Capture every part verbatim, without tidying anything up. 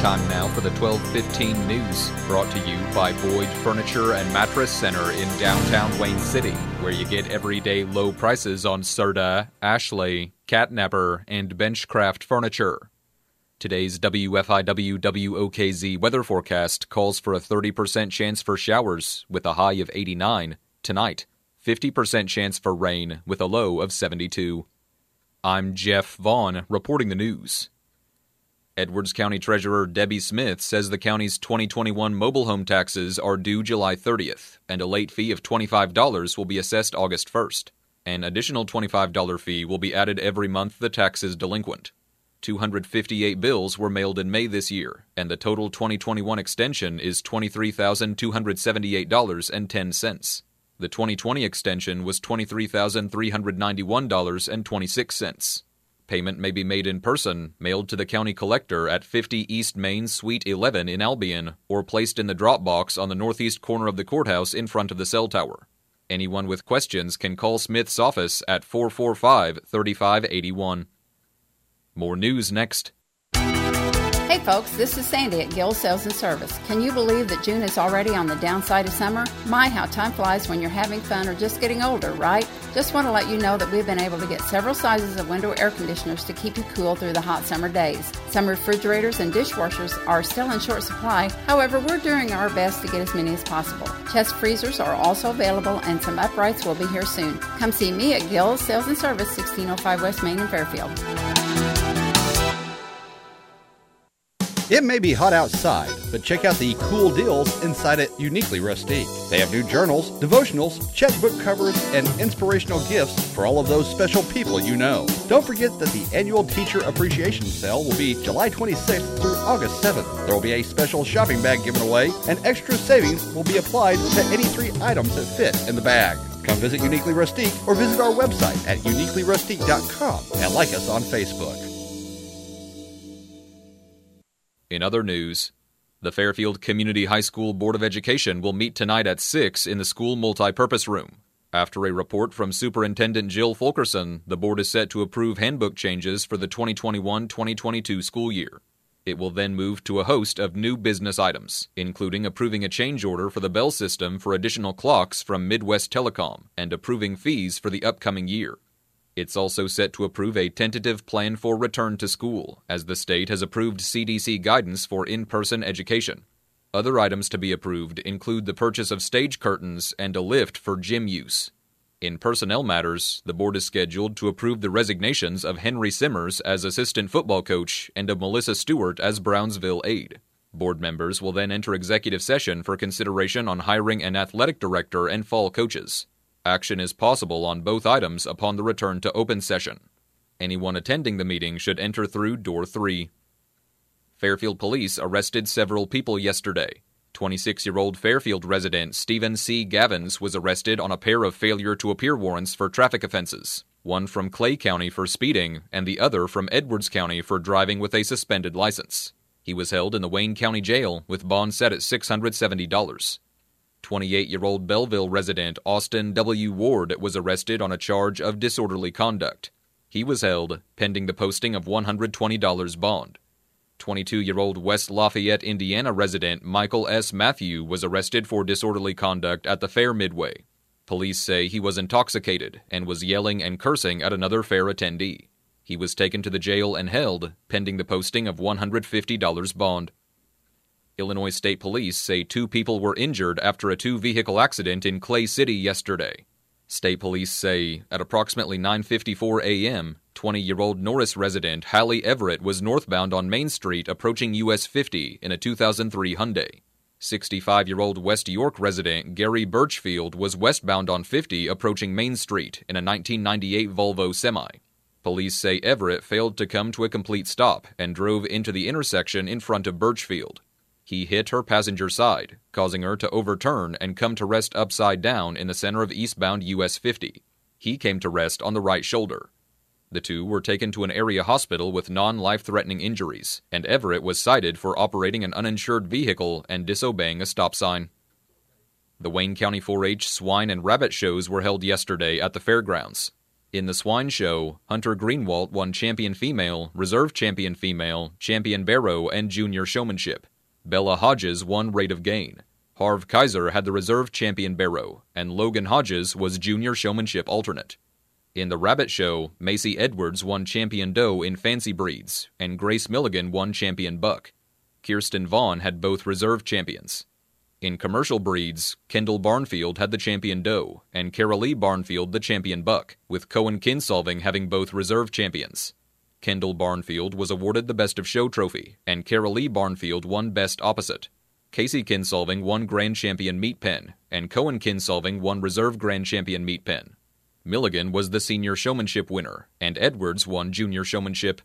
Time now for the twelve fifteen news, brought to you by Boyd Furniture and Mattress Center in downtown Wayne City, where you get everyday low prices on Serta, Ashley, Catnapper, and Benchcraft furniture. Today's W F I W W O K Z weather forecast calls for a thirty percent chance for showers with a high of eighty-nine. Tonight, fifty percent chance for rain with a low of seventy-two. I'm Jeff Vaughn, reporting the news. Edwards County Treasurer Debbie Smith says the county's twenty twenty-one mobile home taxes are due July thirtieth, and a late fee of twenty-five dollars will be assessed August first. An additional twenty-five dollars fee will be added every month the tax is delinquent. two hundred fifty-eight bills were mailed in May this year, and the total twenty twenty-one extension is twenty-three thousand two hundred seventy-eight dollars and ten cents. The twenty twenty extension was twenty-three thousand three hundred ninety-one dollars and twenty-six cents. Payment may be made in person, mailed to the county collector at fifty East Main Suite eleven in Albion, or placed in the drop box on the northeast corner of the courthouse in front of the cell tower. Anyone with questions can call Smith's office at four four five, three five eight one. More news next. Hey folks, this is Sandy at Gill Sales and Service. Can you believe that June is already on the downside of summer? My, how time flies when you're having fun or just getting older, right? Just want to let you know that we've been able to get several sizes of window air conditioners to keep you cool through the hot summer days. Some refrigerators and dishwashers are still in short supply. However, we're doing our best to get as many as possible. Chest freezers are also available, and some uprights will be here soon. Come see me at Gill Sales and Service, sixteen oh five West Main in Fairfield. It may be hot outside, but check out the cool deals inside at Uniquely Rustique. They have new journals, devotionals, checkbook covers, and inspirational gifts for all of those special people you know. Don't forget that the annual Teacher Appreciation Sale will be July twenty-sixth through August seventh. There will be a special shopping bag given away, and extra savings will be applied to any three items that fit in the bag. Come visit Uniquely Rustique or visit our website at uniquely rustique dot com and like us on Facebook. In other news, the Fairfield Community High School Board of Education will meet tonight at six in the school multipurpose room. After a report from Superintendent Jill Fulkerson, the board is set to approve handbook changes for the twenty twenty-one twenty twenty-two school year. It will then move to a host of new business items, including approving a change order for the bell system for additional clocks from Midwest Telecom and approving fees for the upcoming year. It's also set to approve a tentative plan for return to school, as the state has approved C D C guidance for in-person education. Other items to be approved include the purchase of stage curtains and a lift for gym use. In personnel matters, the board is scheduled to approve the resignations of Henry Simmers as assistant football coach and of Melissa Stewart as Brownsville aide. Board members will then enter executive session for consideration on hiring an athletic director and fall coaches. Action is possible on both items upon the return to open session. Anyone attending the meeting should enter through door three. Fairfield police arrested several people yesterday. twenty-six-year-old Fairfield resident Stephen C. Gavins was arrested on a pair of failure to appear warrants for traffic offenses, one from Clay County for speeding and the other from Edwards County for driving with a suspended license. He was held in the Wayne County Jail with bond set at six hundred seventy dollars. twenty-eight-year-old Belleville resident Austin W. Ward was arrested on a charge of disorderly conduct. He was held pending the posting of one hundred twenty dollars bond. twenty-two-year-old West Lafayette, Indiana resident Michael S. Matthew was arrested for disorderly conduct at the fair midway. Police say he was intoxicated and was yelling and cursing at another fair attendee. He was taken to the jail and held pending the posting of one hundred fifty dollars bond. Illinois State Police say two people were injured after a two-vehicle accident in Clay City yesterday. State Police say at approximately nine fifty-four a.m., twenty-year-old Norris resident Hallie Everett was northbound on Main Street approaching U S fifty in a two thousand three Hyundai. sixty-five-year-old West York resident Gary Birchfield was westbound on fifty approaching Main Street in a nineteen ninety-eight Volvo Semi. Police say Everett failed to come to a complete stop and drove into the intersection in front of Birchfield. He hit her passenger side, causing her to overturn and come to rest upside down in the center of eastbound U S fifty. He came to rest on the right shoulder. The two were taken to an area hospital with non-life-threatening injuries, and Everett was cited for operating an uninsured vehicle and disobeying a stop sign. The Wayne County four H swine and rabbit shows were held yesterday at the fairgrounds. In the swine show, Hunter Greenwald won Champion Female, Reserve Champion Female, Champion Barrow, and Junior Showmanship. Bella Hodges won Rate of Gain. Harv Kaiser had the Reserve Champion Barrow, and Logan Hodges was Junior Showmanship Alternate. In the Rabbit Show, Macy Edwards won Champion Doe in Fancy Breeds, and Grace Milligan won Champion Buck. Kirsten Vaughn had both Reserve Champions. In Commercial Breeds, Kendall Barnfield had the Champion Doe, and Carolee Barnfield the Champion Buck, with Cohen Kinsolving having both Reserve Champions. Kendall Barnfield was awarded the Best of Show trophy, and Carolee Barnfield won Best Opposite. Casey Kinsolving won Grand Champion Meat Pen, and Cohen Kinsolving won Reserve Grand Champion Meat Pen. Milligan was the Senior Showmanship winner, and Edwards won Junior Showmanship.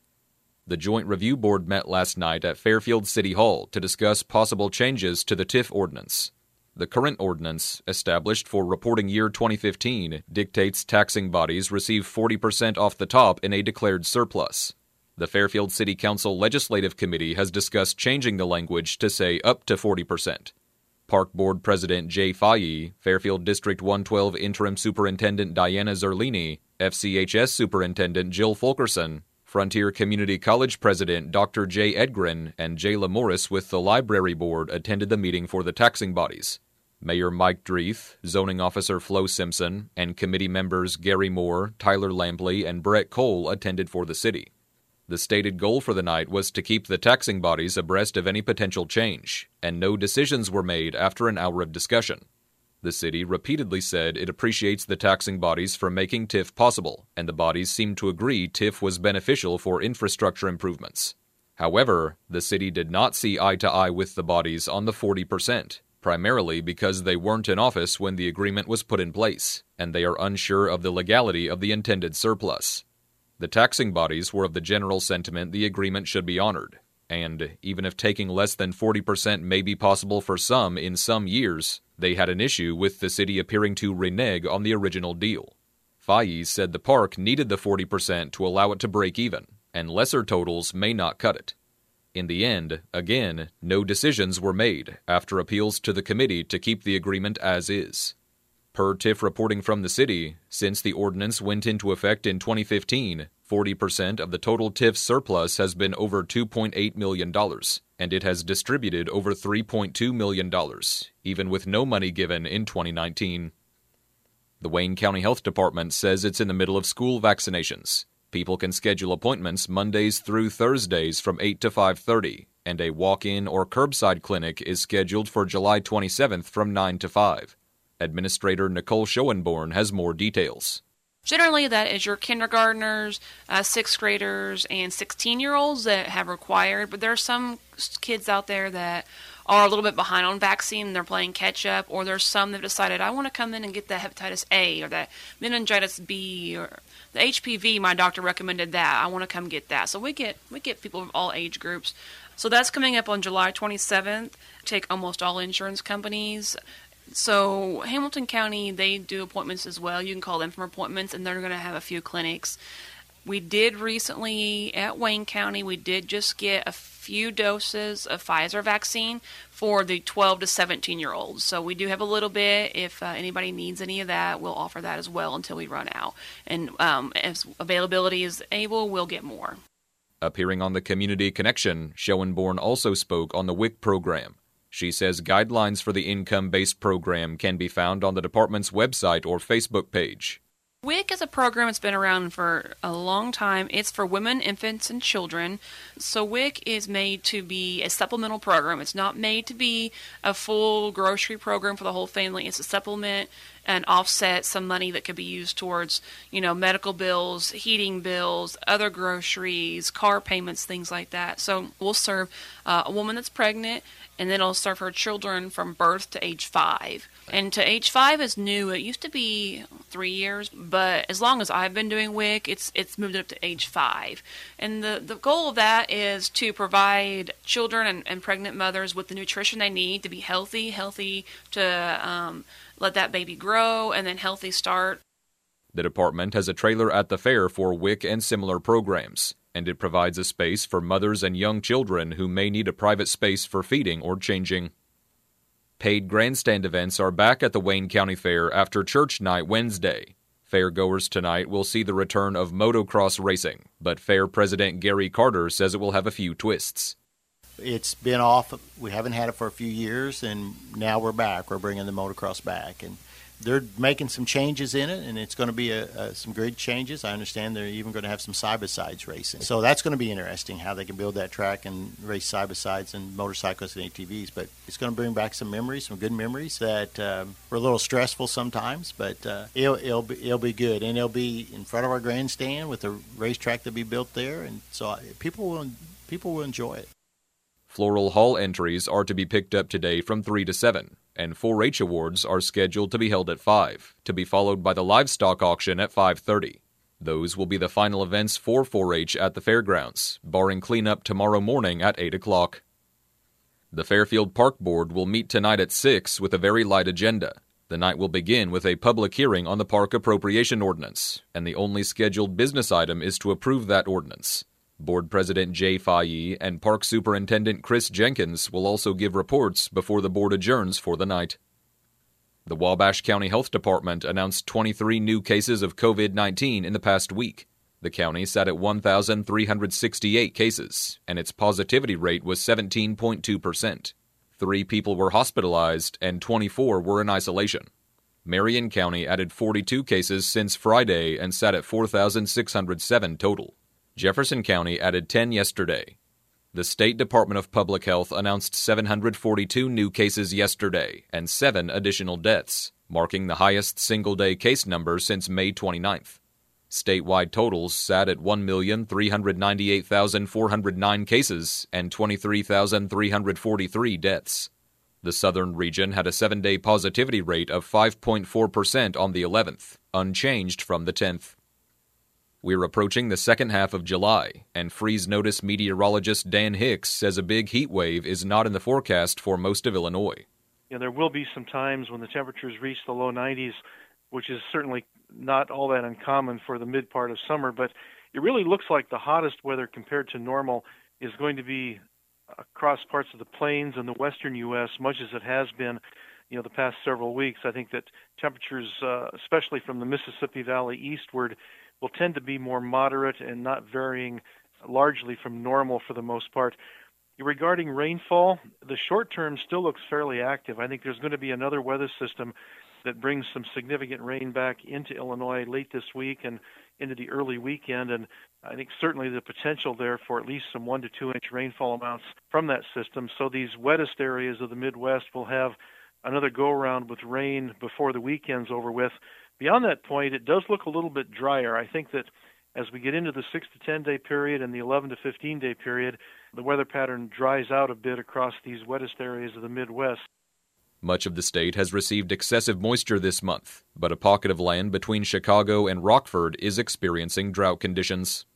The Joint Review Board met last night at Fairfield City Hall to discuss possible changes to the T I F ordinance. The current ordinance, established for reporting year twenty fifteen, dictates taxing bodies receive forty percent off the top in a declared surplus. The Fairfield City Council Legislative Committee has discussed changing the language to say up to forty percent. Park Board President Jay Faye, Fairfield District one twelve Interim Superintendent Diana Zerlini, F C H S Superintendent Jill Fulkerson, Frontier Community College President Doctor Jay Edgren, and Jayla Morris with the Library Board attended the meeting for the taxing bodies. Mayor Mike Dreeth, Zoning Officer Flo Simpson, and committee members Gary Moore, Tyler Lampley, and Brett Cole attended for the city. The stated goal for the night was to keep the taxing bodies abreast of any potential change, and no decisions were made after an hour of discussion. The city repeatedly said it appreciates the taxing bodies for making T I F possible, and the bodies seemed to agree T I F was beneficial for infrastructure improvements. However, the city did not see eye to eye with the bodies on the forty percent, primarily because they weren't in office when the agreement was put in place, and they are unsure of the legality of the intended surplus. The taxing bodies were of the general sentiment the agreement should be honored, and even if taking less than forty percent may be possible for some in some years, they had an issue with the city appearing to renege on the original deal. Faye said the park needed the forty percent to allow it to break even, and lesser totals may not cut it. In the end, again, no decisions were made after appeals to the committee to keep the agreement as is. Per T I F reporting from the city, since the ordinance went into effect in twenty fifteen, forty percent of the total T I F surplus has been over two point eight million dollars, and it has distributed over three point two million dollars, even with no money given in twenty nineteen. The Wayne County Health Department says it's in the middle of school vaccinations. People can schedule appointments Mondays through Thursdays from eight to five thirty, and a walk-in or curbside clinic is scheduled for July twenty-seventh from nine to five. Administrator Nicole Schoenborn has more details. Generally, that is your kindergartners, uh, sixth graders, and sixteen-year-olds that have required, but there are some kids out there that are a little bit behind on vaccine and they're playing catch-up, or there's some that have decided, I want to come in and get that hepatitis A or that meningitis B or the H P V, my doctor recommended that. I want to come get that. So we get we get people of all age groups. So that's coming up on July twenty-seventh. Take almost all insurance companies. So Hamilton County, they do appointments as well. You can call them for appointments, and they're going to have a few clinics. We did recently at Wayne County, we did just get a few doses of Pfizer vaccine for the twelve to seventeen-year-olds. So we do have a little bit. If uh, anybody needs any of that, we'll offer that as well until we run out. And um, as availability is able, we'll get more. Appearing on the Community Connection, Schoenborn also spoke on the W I C program. She says guidelines for the income-based program can be found on the department's website or Facebook page. W I C is a program that's been around for a long time. It's for women, infants, and children. So W I C is made to be a supplemental program. It's not made to be a full grocery program for the whole family. It's a supplement and offset some money that could be used towards, you know, medical bills, heating bills, other groceries, car payments, things like that. So we'll serve uh, a woman that's pregnant, and then it'll serve her children from birth to age five. And to age five is new. It used to be three years, but as long as I've been doing W I C, it's it's moved up to age five. And the, the goal of that is to provide children and, and pregnant mothers with the nutrition they need to be healthy, healthy to um, let that baby grow, and then healthy start. The department has a trailer at the fair for W I C and similar programs, and it provides a space for mothers and young children who may need a private space for feeding or changing. Paid grandstand events are back at the Wayne County Fair after Church Night Wednesday. Fairgoers tonight will see the return of motocross racing, but Fair President Gary Carter says it will have a few twists. It's been off. We haven't had it for a few years, and now we're back. We're bringing the motocross back, and they're making some changes in it, and it's going to be a, a, some great changes. I understand they're even going to have some side-by-sides racing. So that's going to be interesting, how they can build that track and race side-by-sides and motorcycles and A T Vs. But it's going to bring back some memories, some good memories that um, were a little stressful sometimes, but uh, it'll, it'll, be, it'll be good. And it'll be in front of our grandstand with the racetrack that'll be built there, and so people will, people will enjoy it. Floral Hall entries are to be picked up today from three to seven, and four H awards are scheduled to be held at five, to be followed by the livestock auction at five thirty. Those will be the final events for four H at the fairgrounds, barring cleanup tomorrow morning at eight o'clock. The Fairfield Park Board will meet tonight at six with a very light agenda. The night will begin with a public hearing on the park appropriation ordinance, and the only scheduled business item is to approve that ordinance. Board President Jay Faye and Park Superintendent Chris Jenkins will also give reports before the board adjourns for the night. The Wabash County Health Department announced twenty-three new cases of covid nineteen in the past week. The county sat at one thousand three hundred sixty-eight cases, and its positivity rate was seventeen point two percent. Three people were hospitalized, and twenty-four were in isolation. Marion County added forty-two cases since Friday and sat at four thousand six hundred seven total. Jefferson County added ten yesterday. The State Department of Public Health announced seven hundred forty-two new cases yesterday and seven additional deaths, marking the highest single-day case number since May twenty-ninth. Statewide totals sat at one million three hundred ninety-eight thousand four hundred nine cases and twenty-three thousand three hundred forty-three deaths. The southern region had a seven-day positivity rate of five point four percent on the eleventh, unchanged from the tenth. We're approaching the second half of July, and Freeze Notice meteorologist Dan Hicks says a big heat wave is not in the forecast for most of Illinois. You know, there will be some times when the temperatures reach the low nineties, which is certainly not all that uncommon for the mid part of summer, but it really looks like the hottest weather compared to normal is going to be across parts of the plains and the western U S, much as it has been, you know, the past several weeks. I think that temperatures, uh, especially from the Mississippi Valley eastward, will tend to be more moderate and not varying largely from normal for the most part. Regarding rainfall, the short term still looks fairly active. I think there's going to be another weather system that brings some significant rain back into Illinois late this week and into the early weekend, and I think certainly the potential there for at least some one to two inch rainfall amounts from that system. So these wettest areas of the Midwest will have another go-around with rain before the weekend's over with. Beyond that point, it does look a little bit drier. I think that as we get into the six to ten day period and the eleven to fifteen day period, the weather pattern dries out a bit across these wettest areas of the Midwest. Much of the state has received excessive moisture this month, but a pocket of land between Chicago and Rockford is experiencing drought conditions.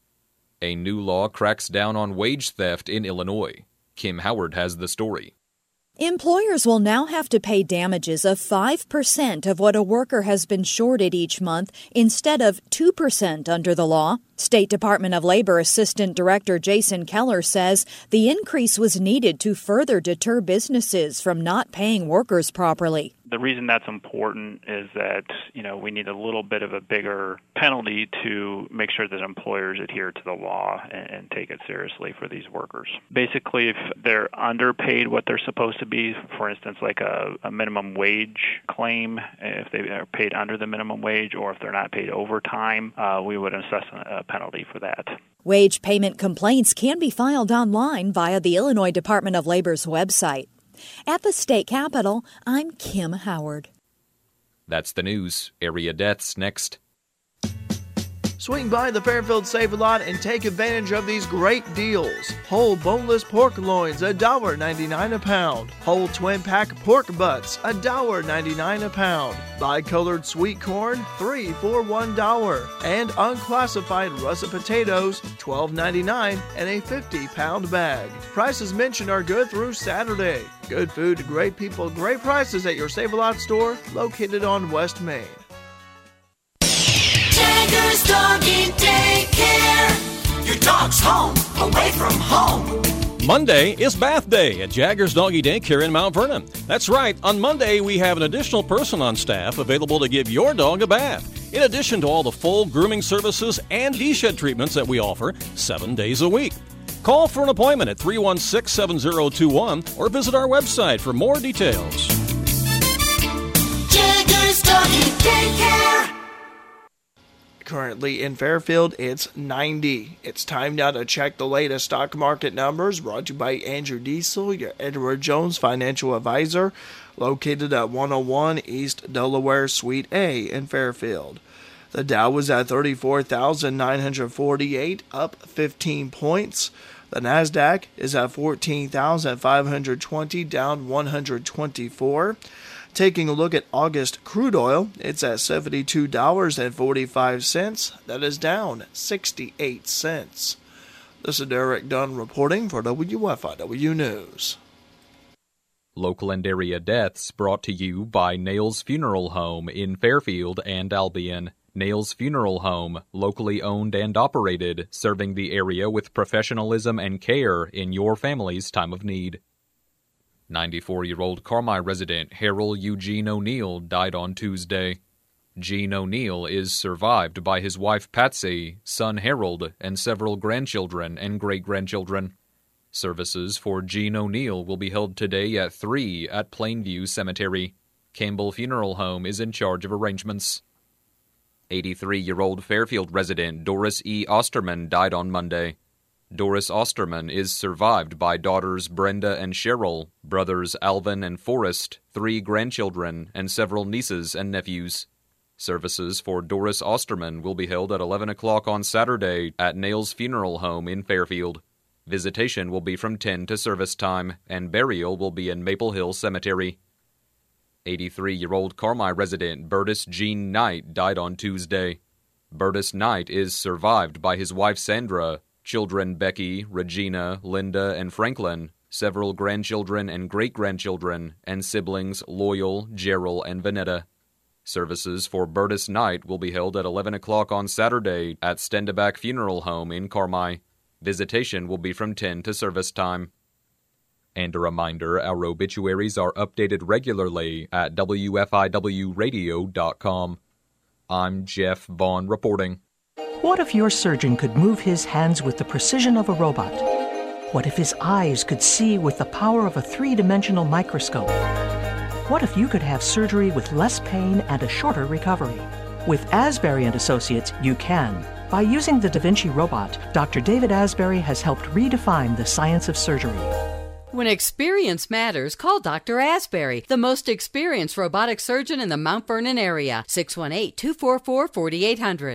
A new law cracks down on wage theft in Illinois. Kim Howard has the story. Employers will now have to pay damages of five percent of what a worker has been shorted each month instead of two percent under the law. State Department of Labor Assistant Director Jason Keller says the increase was needed to further deter businesses from not paying workers properly. The reason that's important is that, you know, we need a little bit of a bigger penalty to make sure that employers adhere to the law and, and take it seriously for these workers. Basically, if they're underpaid what they're supposed to be, for instance, like a, a minimum wage claim, if they are paid under the minimum wage or if they're not paid overtime, uh, we would assess a penalty for that. Wage payment complaints can be filed online via the Illinois Department of Labor's website. At the state capitol, I'm Kim Howard. That's the news. Area deaths next. Swing by the Fairfield Save-A-Lot and take advantage of these great deals. Whole boneless pork loins, one dollar ninety-nine a pound. Whole twin-pack pork butts, one dollar ninety-nine a pound. Bicolored sweet corn, three for one dollar. And unclassified russet potatoes, twelve ninety-nine and a fifty pound bag. Prices mentioned are good through Saturday. Good food, great people, great prices at your Save-A-Lot store located on West Main. Jaggers Doggy Daycare. Your dog's home, away from home. Monday is Bath Day at Jaggers Doggy Daycare in Mount Vernon. That's right, on Monday we have an additional person on staff available to give your dog a bath. in addition to all the full grooming services and de-shed treatments that we offer seven days a week. Call for an appointment at three one six, seven zero two one or visit our website for more details. Jaggers Doggy Daycare. Currently in Fairfield, it's ninety. It's time now to check the latest stock market numbers, brought to you by Andrew Diesel, your Edward Jones financial advisor, located at one oh one East Delaware Suite A in Fairfield. The Dow was at thirty-four thousand nine hundred forty-eight, up fifteen points. The NASDAQ is at fourteen thousand five hundred twenty, down one hundred twenty-four. Taking a look at August crude oil, it's at seventy-two dollars and forty-five cents. That is down sixty-eight cents. This is Derek Dunn reporting for W F I W News. Local and area deaths brought to you by Nails Funeral Home in Fairfield and Albion. Nails Funeral Home, locally owned and operated, serving the area with professionalism and care in your family's time of need. ninety-four-year-old Carmi resident Harold Eugene O'Neill died on Tuesday. Gene O'Neill is survived by his wife Patsy, son Harold, and several grandchildren and great-grandchildren. Services for Gene O'Neill will be held today at three at Plainview Cemetery. Campbell Funeral Home is in charge of arrangements. eighty-three-year-old Fairfield resident Doris E. Osterman died on Monday. Doris Osterman is survived by daughters Brenda and Cheryl, brothers Alvin and Forrest, three grandchildren, and several nieces and nephews. Services for Doris Osterman will be held at eleven o'clock on Saturday at Nails Funeral Home in Fairfield. Visitation will be from ten to service time, and burial will be in Maple Hill Cemetery. eighty-three-year-old Carmi resident Burtis Jean Knight died on Tuesday. Burtis Knight is survived by his wife Sandra, children Becky, Regina, Linda, and Franklin, several grandchildren and great-grandchildren, and siblings Loyal, Gerald, and Vanetta. Services for Burtis Knight will be held at eleven o'clock on Saturday at Stendeback Funeral Home in Carmi. Visitation will be from ten to service time. And a reminder, our obituaries are updated regularly at W F I W radio dot com. I'm Jeff Vaughn reporting. What if your surgeon could move his hands with the precision of a robot? What if his eyes could see with the power of a three-dimensional microscope? What if you could have surgery with less pain and a shorter recovery? With Asbury and Associates, you can. By using the Da Vinci robot, Doctor David Asbury has helped redefine the science of surgery. When experience matters, call Doctor Asbury, the most experienced robotic surgeon in the Mount Vernon area. six one eight, two four four, four eight zero zero.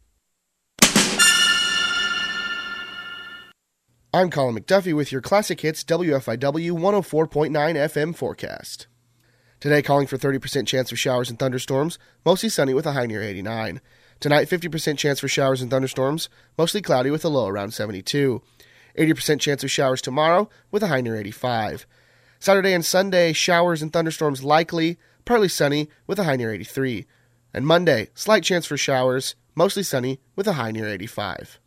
I'm Colin McDuffie with your Classic Hits W F I W one oh four point nine F M forecast. Today calling for thirty percent chance of showers and thunderstorms, mostly sunny with a high near eighty-nine. Tonight, fifty percent chance for showers and thunderstorms, mostly cloudy with a low around seventy-two. eighty percent chance of showers tomorrow with a high near eighty-five. Saturday and Sunday, showers and thunderstorms likely, partly sunny with a high near eighty-three. And Monday, slight chance for showers, mostly sunny with a high near eighty-five.